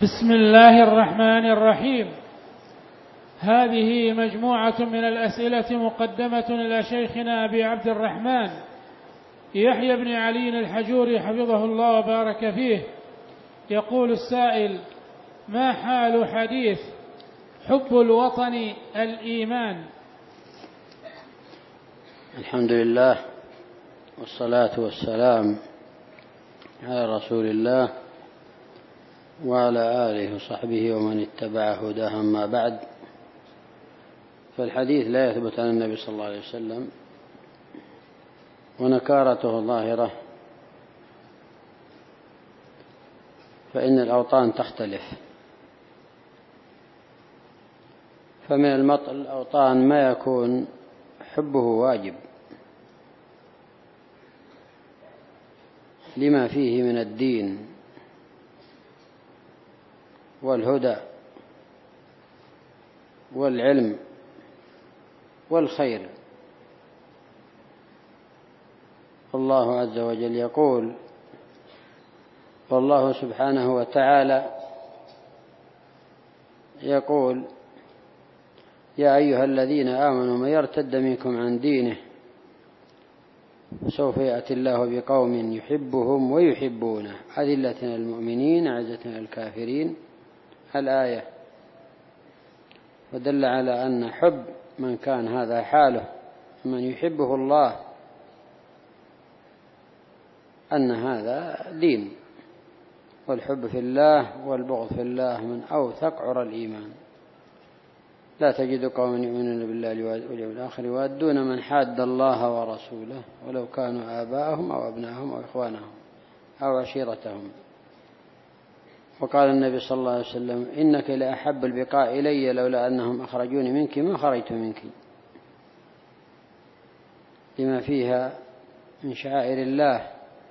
بسم الله الرحمن الرحيم. هذه مجموعة من الأسئلة مقدمة إلى شيخنا أبي عبد الرحمن يحيى بن علي الحجوري حفظه الله وبارك فيه. يقول السائل: ما حال حديث حب الوطن الإيمان؟ الحمد لله والصلاة والسلام على رسول الله وعلى آله وصحبه ومن اتبع هداه. أما بعد، فالحديث لا يثبت عن النبي صلى الله عليه وسلم، ونكارته ظاهرة، فإن الأوطان تختلف. فمن الأوطان ما يكون حبه واجب لما فيه من الدين والهدى والعلم والخير. الله عز وجل يقول: والله سبحانه وتعالى يقول: يا أيها الذين آمنوا من يرتد منكم عن دينه سوف يأتي الله بقوم يحبهم ويحبونه أذلة على المؤمنين أعزة على الكافرين. الآية. ودل على أن حب من كان هذا حاله من يحبه الله أن هذا دين، والحب في الله والبغض في الله من أوثق عرى الإيمان. لا تجد قوما يؤمنون بالله واليوم الآخر يوادون من حاد الله ورسوله ولو كانوا آباءهم أو أبناءهم أو إخوانهم أو عشيرتهم. وقال النبي صلى الله عليه وسلم: إنك لأحب البقاء إلي لولا أنهم أخرجوني منك ما خرجت منك، لما فيها من شعائر الله.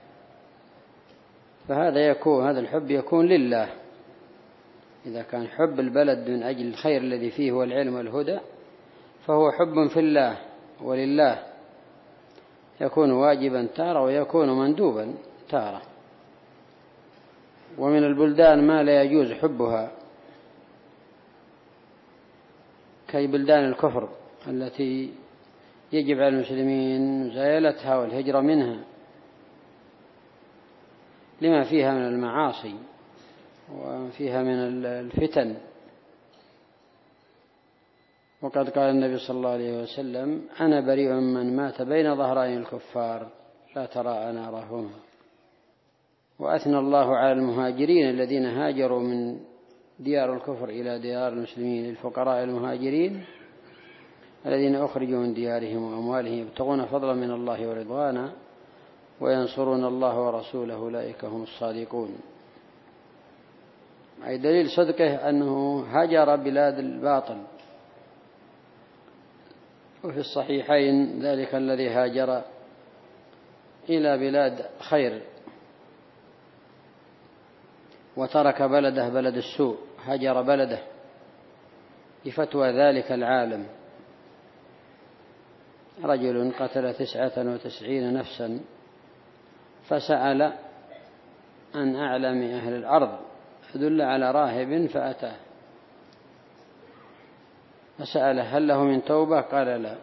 فهذا الحب يكون لله. إذا كان حب البلد من أجل الخير الذي فيه والعلم والهدى فهو حب في الله ولله، يكون واجبا تارة ويكون مندوبا تارة. ومن البلدان ما لا يجوز حبها كبلدان الكفر التي يجب على المسلمين مزايلتها والهجرة منها لما فيها من المعاصي وفيها من الفتن. وقد قال النبي صلى الله عليه وسلم: أنا بريء من مات بين ظهرين الكفار لا تراءى نارهما. وأثنى الله على المهاجرين الذين هاجروا من ديار الكفر إلى ديار المسلمين، الفقراء المهاجرين الذين أخرجوا من ديارهم وأموالهم يبتغون فضلا من الله ورضوانا وينصرون الله ورسوله أولئك هم الصادقون. أي دليل صدقه أنه هاجر بلاد الباطل. وفي الصحيحين ذلك الذي هاجر إلى بلاد خير وترك بلده بلد السوء، هاجر بلده بفتوى ذلك العالم. رجل قتل 99 نفسا فسأل عن أعلم أهل الأرض فدل على راهب فأتاه فسأله: هل له من توبة؟ قال: لا.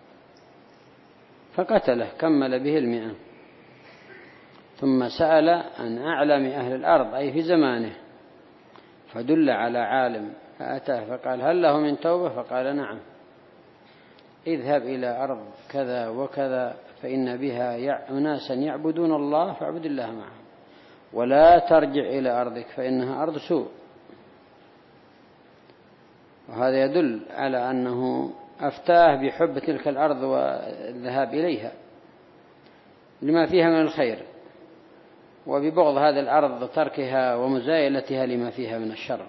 فقتله، كمل به 100. ثم سأل عن أعلم أهل الأرض أي في زمانه فدل على عالم فأتاه فقال: هل له من توبة؟ فقال: نعم. اذهب إلى أرض كذا وكذا فإن بها أناسا يعبدون الله فاعبد الله معهم، ولا ترجع إلى أرضك فإنها أرض سوء. وهذا يدل على أنه أفتاه بحب تلك الأرض والذهاب إليها لما فيها من الخير، وببغض هذه الأرض تركها ومزايلتها لما فيها من الشر.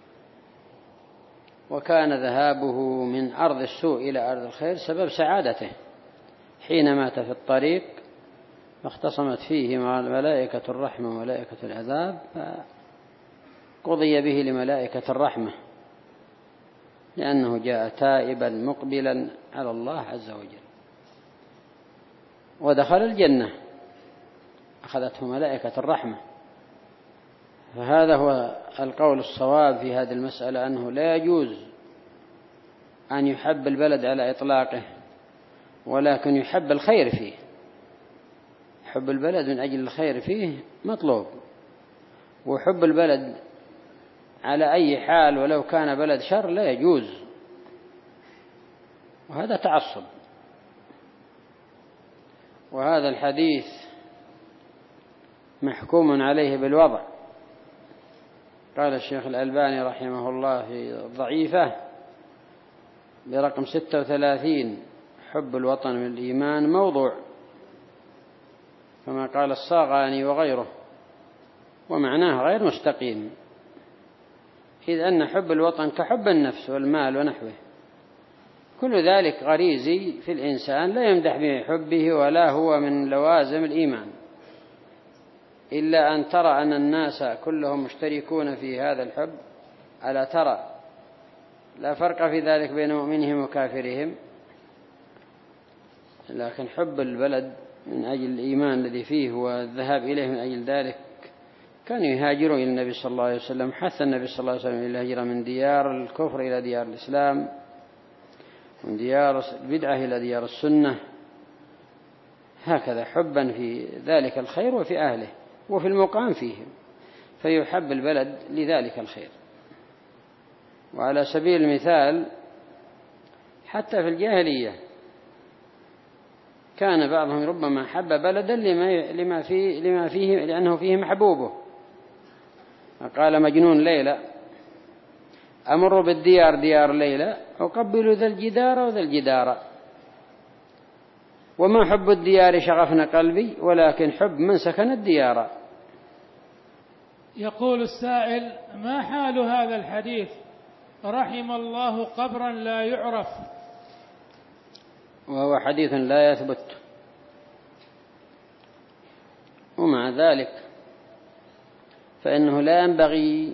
وكان ذهابه من أرض السوء إلى أرض الخير سبب سعادته. حين مات في الطريق فاختصمت فيه مع ملائكة الرحمة وملائكة العذاب فقضي به لملائكة الرحمة لأنه جاء تائبا مقبلا على الله عز وجل، ودخل الجنة أخذته ملائكة الرحمة. فهذا هو القول الصواب في هذه المسألة، أنه لا يجوز أن يحب البلد على إطلاقه، ولكن يحب الخير فيه. حب البلد من أجل الخير فيه مطلوب، وحب البلد على أي حال ولو كان بلد شر لا يجوز، وهذا تعصب. وهذا الحديث محكوم عليه بالوضع. قال الشيخ الألباني رحمه الله في ضعيفة برقم 36: حب الوطن من الإيمان موضوع، كما قال الصاغاني وغيره، ومعناه غير مستقيم، إذ أن حب الوطن كحب النفس والمال ونحوه، كل ذلك غريزي في الإنسان لا يمدح بحبه ولا هو من لوازم الإيمان، إلا أن ترى أن الناس كلهم مشتركون في هذا الحب. ألا ترى لا فرق في ذلك بين مؤمنهم وكافرهم؟ لكن حب البلد من أجل الإيمان الذي فيه والذهاب إليه من أجل ذلك، كانوا يهاجرون إلى النبي صلى الله عليه وسلم، حث النبي صلى الله عليه وسلم إلى الهجرة من ديار الكفر إلى ديار الإسلام، من ديار البدعة إلى ديار السنة، هكذا حبا في ذلك الخير وفي أهله وفي المقام فيهم، فيحب البلد لذلك الخير. وعلى سبيل المثال حتى في الجاهلية كان بعضهم ربما حب بلدا لما فيه لأنه فيه محبوبه. قال مجنون ليلى: أمر بالديار ديار ليلى أقبل ذا الجدار وذا الجدار، وما حب الديار شغفنا قلبي ولكن حب من سكن الديار. يقول السائل: ما حال هذا الحديث رحم الله قبرا لا يعرف؟ وهو حديث لا يثبت، ومع ذلك فإنه لا ينبغي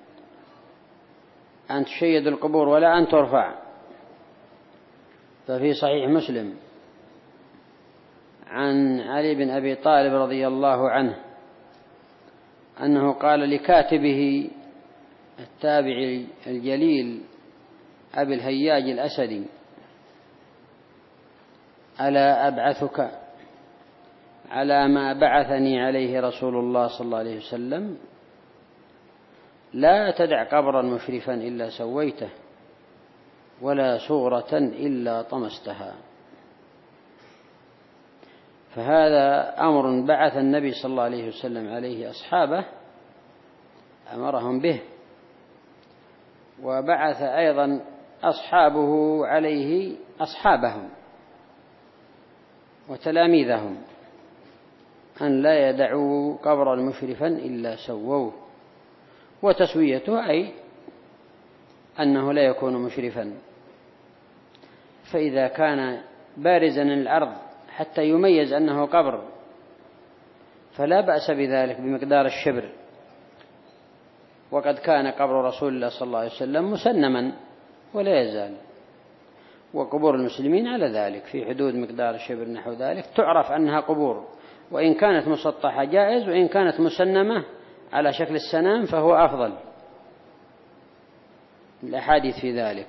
أن تشيد القبور ولا أن ترفع. ففي صحيح مسلم عن علي بن أبي طالب رضي الله عنه أنه قال لكاتبه التابعي الجليل أبي الهياج الأسدي: ألا أبعثك على ما بعثني عليه رسول الله صلى الله عليه وسلم؟ لا تدع قبرا مشرفا إلا سويته، ولا صورة إلا طمستها. فهذا أمر بعث النبي صلى الله عليه وسلم عليه أصحابه، أمرهم به، وبعث أيضا أصحابه عليه أصحابهم وتلاميذهم أن لا يدعوا قبرا مشرفا إلا سووه. وتسويته أي أنه لا يكون مشرفا، فإذا كان بارزا الأرض حتى يميز أنه قبر فلا بأس بذلك بمقدار الشبر. وقد كان قبر رسول الله صلى الله عليه وسلم مسنما ولا يزال، وقبور المسلمين على ذلك في حدود مقدار الشبر نحو ذلك تعرف أنها قبور، وإن كانت مسطحة جائز، وإن كانت مسنمة على شكل السنام فهو أفضل، الأحاديث في ذلك.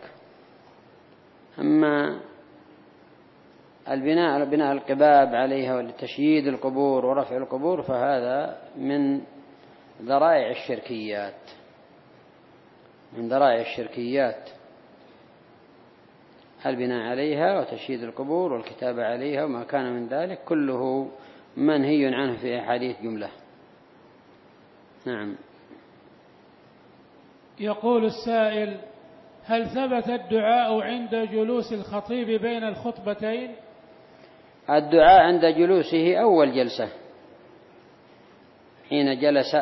أما بناء القباب عليها ولتشييد القبور ورفع القبور فهذا من ذرائع الشركيات، من ذرائع الشركيات، البناء عليها وتشييد القبور والكتابة عليها وما كان من ذلك كله منهي عنه في أحاديث جملة. نعم. يقول السائل: هل ثبت الدعاء عند جلوس الخطيب بين الخطبتين؟ الدعاء عند جلوسه أول جلسة حين جلس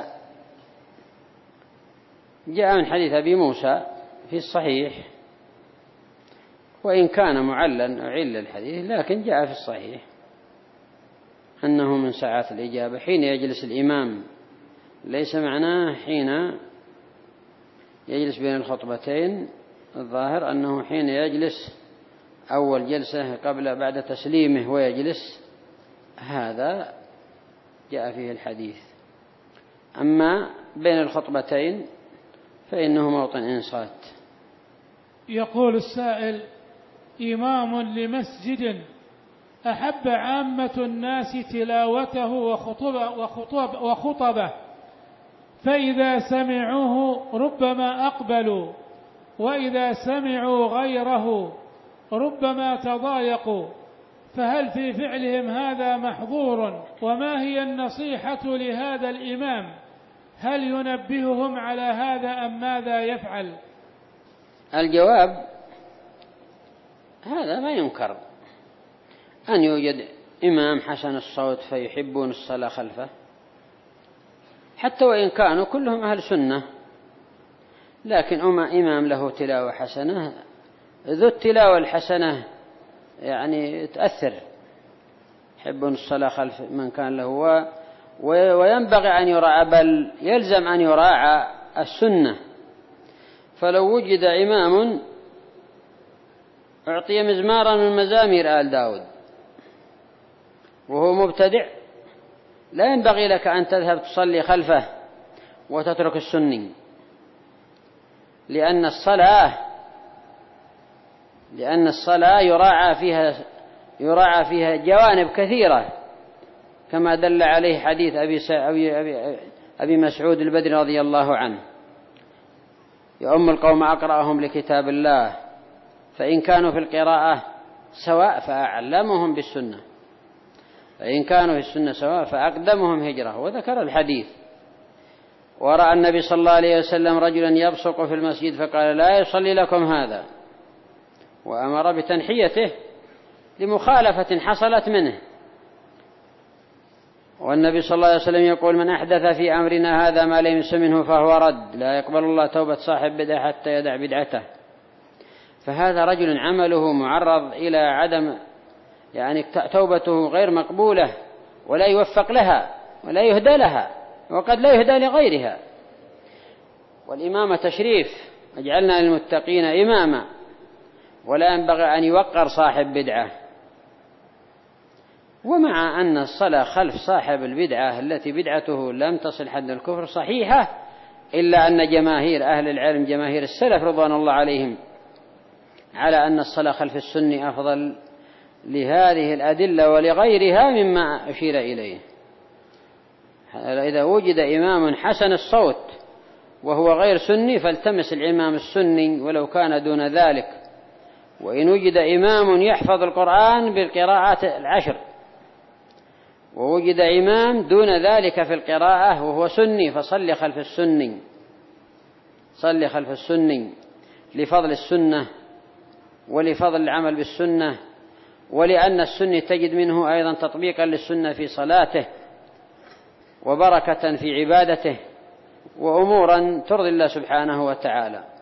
جاء من حديث أبي موسى في الصحيح، وإن كان معلا أعل الحديث لكن جاء في الصحيح أنه من ساعات الإجابة حين يجلس الإمام، ليس معناه حين يجلس بين الخطبتين، الظاهر أنه حين يجلس أول جلسة بعد تسليمه ويجلس، هذا جاء فيه الحديث. أما بين الخطبتين فإنه موطن إنصات. يقول السائل: إمام لمسجد أحب عامة الناس تلاوته وخطبه، فإذا سمعوه ربما أقبلوا، وإذا سمعوا غيره ربما تضايقوا، فهل في فعلهم هذا محظور؟ وما هي النصيحة لهذا الإمام؟ هل ينبههم على هذا أم ماذا يفعل؟ الجواب: هذا ما ينكر أن يوجد إمام حسن الصوت فيحبون الصلاة خلفه، حتى وإن كانوا كلهم أهل سنة، لكن إمام له تلاوة حسنة، ذو التلاوة الحسنة يعني تأثر، يحبون الصلاة خلف من كان له، وينبغي أن يراعى، بل يلزم أن يراعى السنة. فلو وجد إمام أعطي مزمارا من مزامير آل داود وهو مبتدع، لا ينبغي لك أن تذهب تصلي خلفه وتترك السني، لأن الصلاة يراعى فيها جوانب كثيرة، كما دل عليه حديث أبي مسعود البدري رضي الله عنه: يؤم القوم أقرأهم لكتاب الله، فإن كانوا في القراءة سواء فأعلمهم بالسنة، فإن كانوا في السنة سواء فأقدمهم هجرة. وذكر الحديث: ورأى النبي صلى الله عليه وسلم رجلا يبصق في المسجد فقال: لا يصلي لكم هذا، وأمر بتنحيته لمخالفة حصلت منه. والنبي صلى الله عليه وسلم يقول: من أحدث في أمرنا هذا ما ليس منه فهو رد، لا يقبل الله توبة صاحب بدعة حتى يدع بدعته. فهذا رجل عمله معرض إلى عدم، يعني توبته غير مقبولة، ولا يوفق لها ولا يهدى لها، وقد لا يهدى لغيرها. والإمامة تشريف، اجعلنا للمتقين إماما، ولا ينبغي أن يوقر صاحب بدعة. ومع أن الصلاة خلف صاحب البدعة التي بدعته لم تصل حد الكفر صحيحة، إلا أن جماهير أهل العلم، جماهير السلف رضوان الله عليهم، على أن الصلاة خلف السني أفضل لهذه الأدلة ولغيرها مما أشير إليه. إذا وجد إمام حسن الصوت وهو غير سني فالتمس الإمام السني ولو كان دون ذلك. وإن وجد إمام يحفظ القرآن بالقراءات 10 ووجد إمام دون ذلك في القراءة وهو سني فصل خلف السني، صل خلف السني لفضل السنة ولفضل العمل بالسنة، ولأن السني تجد منه أيضا تطبيقا للسنة في صلاته وبركة في عبادته وأمورا ترضي الله سبحانه وتعالى.